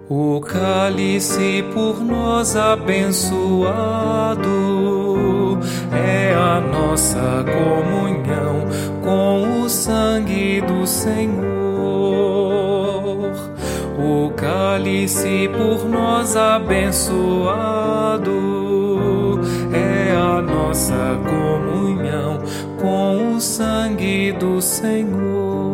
O cálice por nós abençoado é a nossa comunhão com o sangue do Senhor. O cálice por nós abençoado é a nossa comunhão com o sangue do Senhor.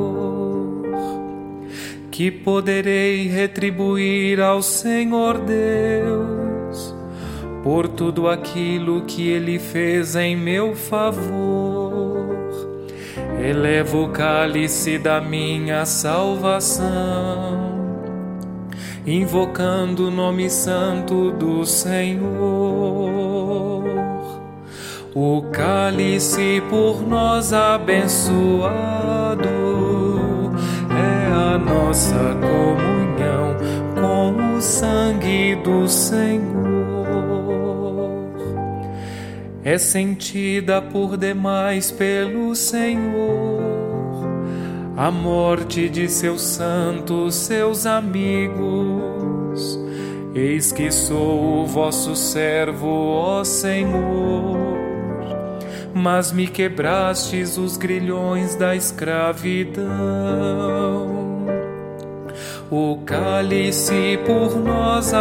Que poderei retribuir ao Senhor Deus por tudo aquilo que Ele fez em meu favor? Elevo o cálice da minha salvação, invocando o nome santo do Senhor. O cálice por nós abençoado é a nossa comunhão com o sangue do Senhor. É sentida por demais pelo Senhor a morte de seus santos, seus amigos. Eis que sou o vosso servo, ó Senhor, mas me quebrastes os grilhões da escravidão. O cálice por nós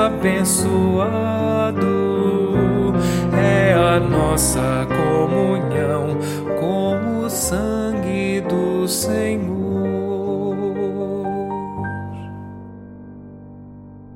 abençoado é a nossa comunhão com o sangue do Senhor.